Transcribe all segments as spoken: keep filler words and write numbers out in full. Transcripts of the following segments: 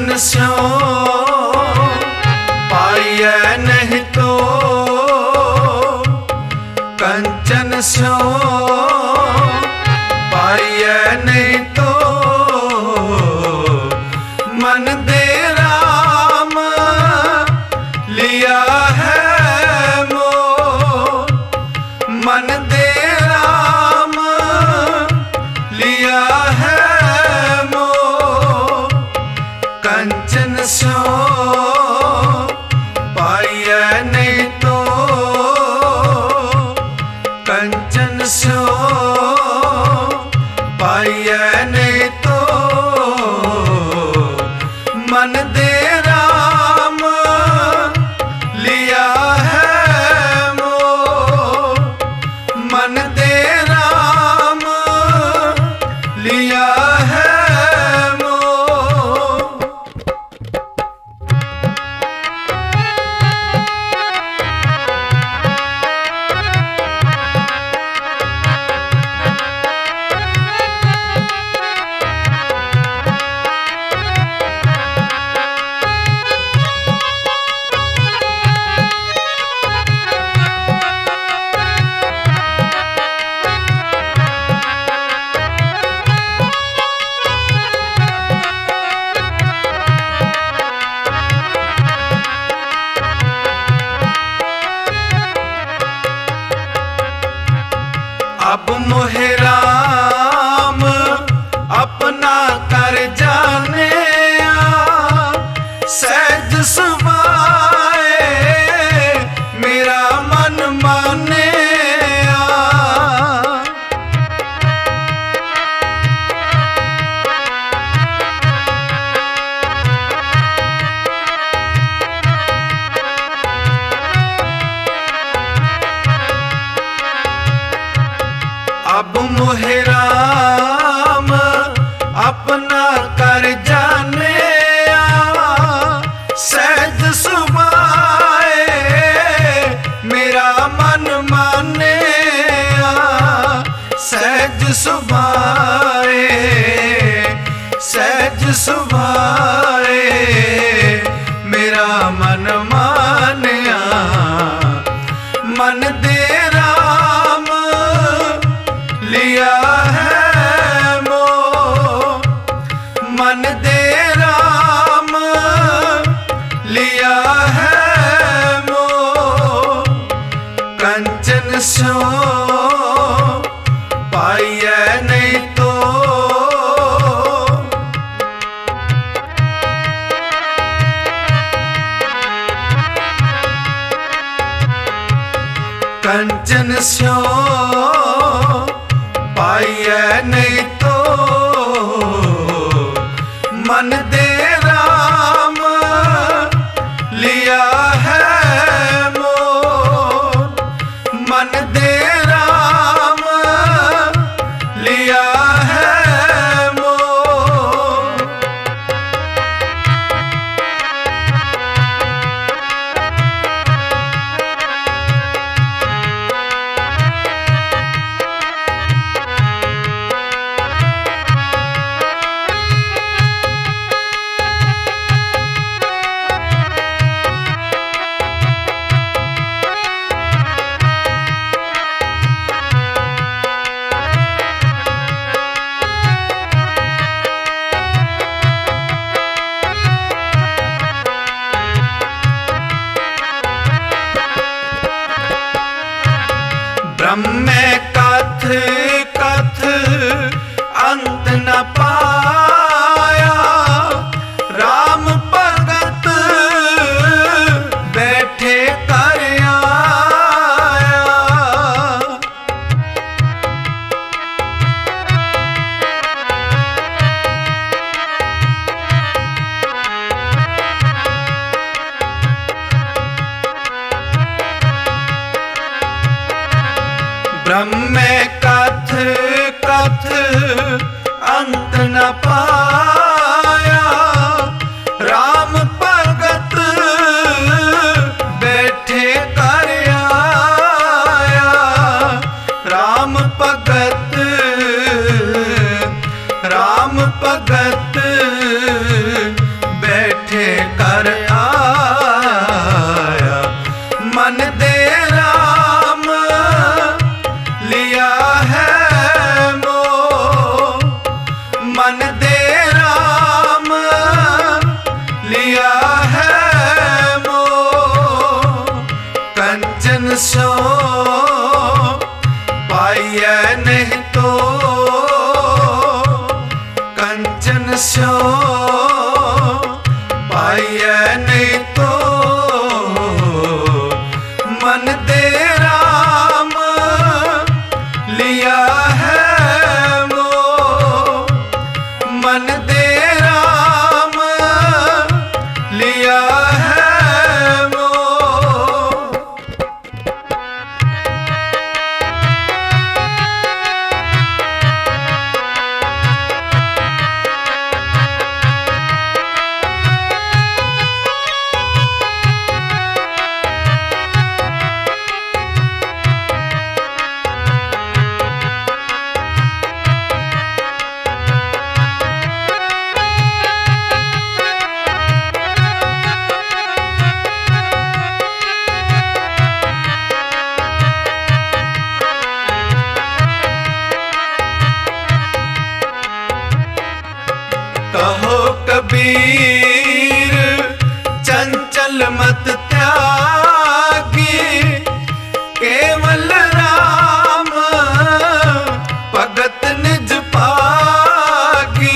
कंचन स्यों पाइए नहीं तो, कंचन स्यों पाइए नहीं तो, मन दे राम लिया है मोह, मन दे राम लिया है मोह, कंचन स्यों पाइए नहीं तो, कंचन स्यों पाइए नहीं तो, मन दे राम लिया है मोह, मन दे राम लिया है मोह। अब मोहे राम अपना कर जाने आ, सहज सुभाए मेरा मन माने आ। अब मोहे राम अपना कर जाने आ, सहज सुभाए मेरा मन माने आ, सहज सुभाए सहज सुभाए मेरा मन माने आ, मन दे राम लिया है मोह, मन दे राम लिया है मोह, कंचन स्यों पाइए नहीं तो, कंचन स्यों पाइए नहीं तो, मन दे राम लिया है मोह, मन दे राम लिया है मोह। ब्रह्म कथ कथ अंत न पाया, राम भगत बैठे कर आया। ब्रह्म कथ कथ अंत न पाया, राम भगत बैठे कर आया, राम भगत राम भगत बैठे स्यो पाइए नहीं तो मन दे राम लिया है वो, मन दे राम लिया है वो। कहो कबीर चंचल मत त्यागी, केवल राम भगत निज पागी।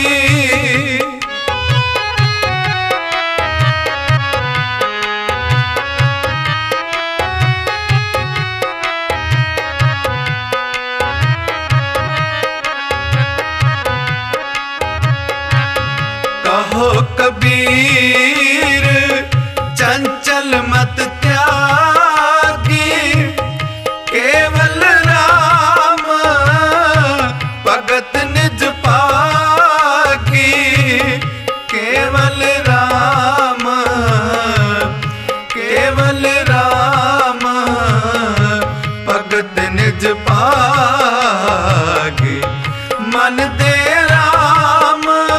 कहो कबीर चंचल मत त्यागी, केवल राम भगत निज पागी। केवल राम केवल राम भगत निज पागी। मन दे राम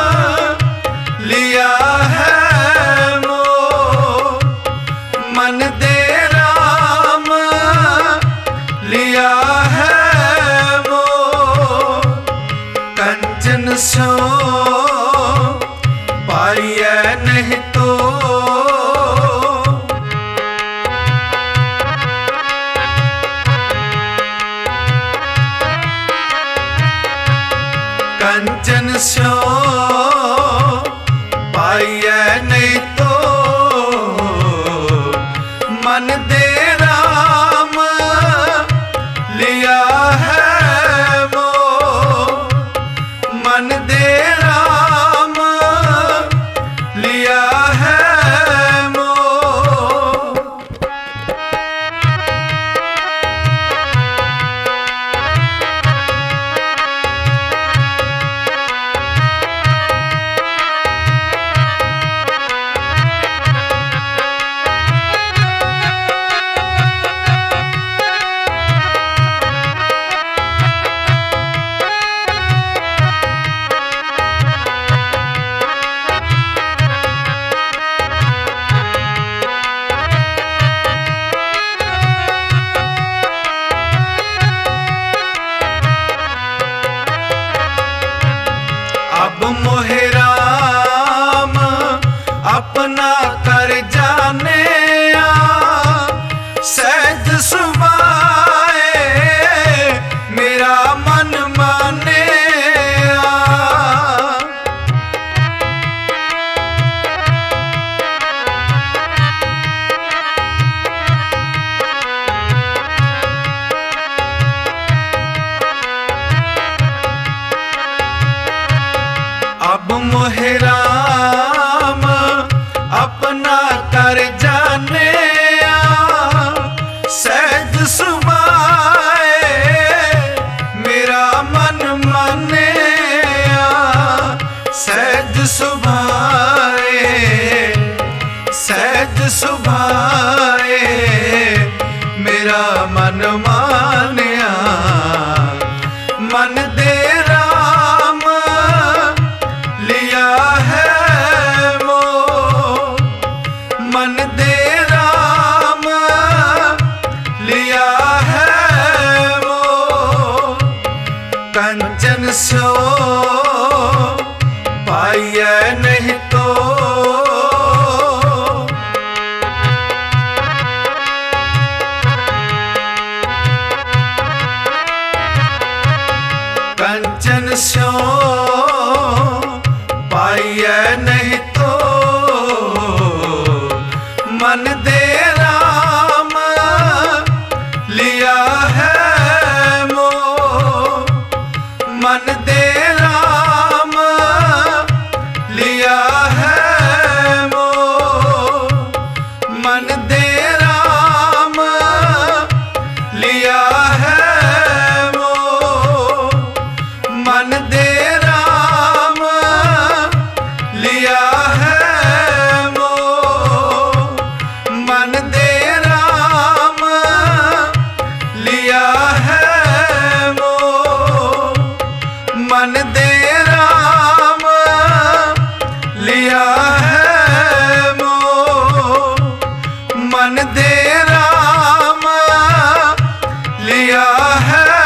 लिया है वो, मन दे राम लिया है वो। कंचन सो पाइए नहीं तो कंचन सो पाइए नहीं तो मन दे राम लिया है वो, मन दे राम लिया है वो। अब मोहे राम अपना कर जाने आ, सहज सुभाए मेरा मन माने आ। अब मोहे राम अपना कर जाने आ, सहज सुभाए मेरा मन माने आ। सहज सुभाए सहज सुभाए मेरा मन माने आ। मन दे राम लिया है वो, मन दे राम लिया है वो। कंचन सो पाइए नहीं तो मन दे राम लिया है मोह, मन दे राम लिया है मोह, मन दे राम लिया है मोह, मन दे राम लिया है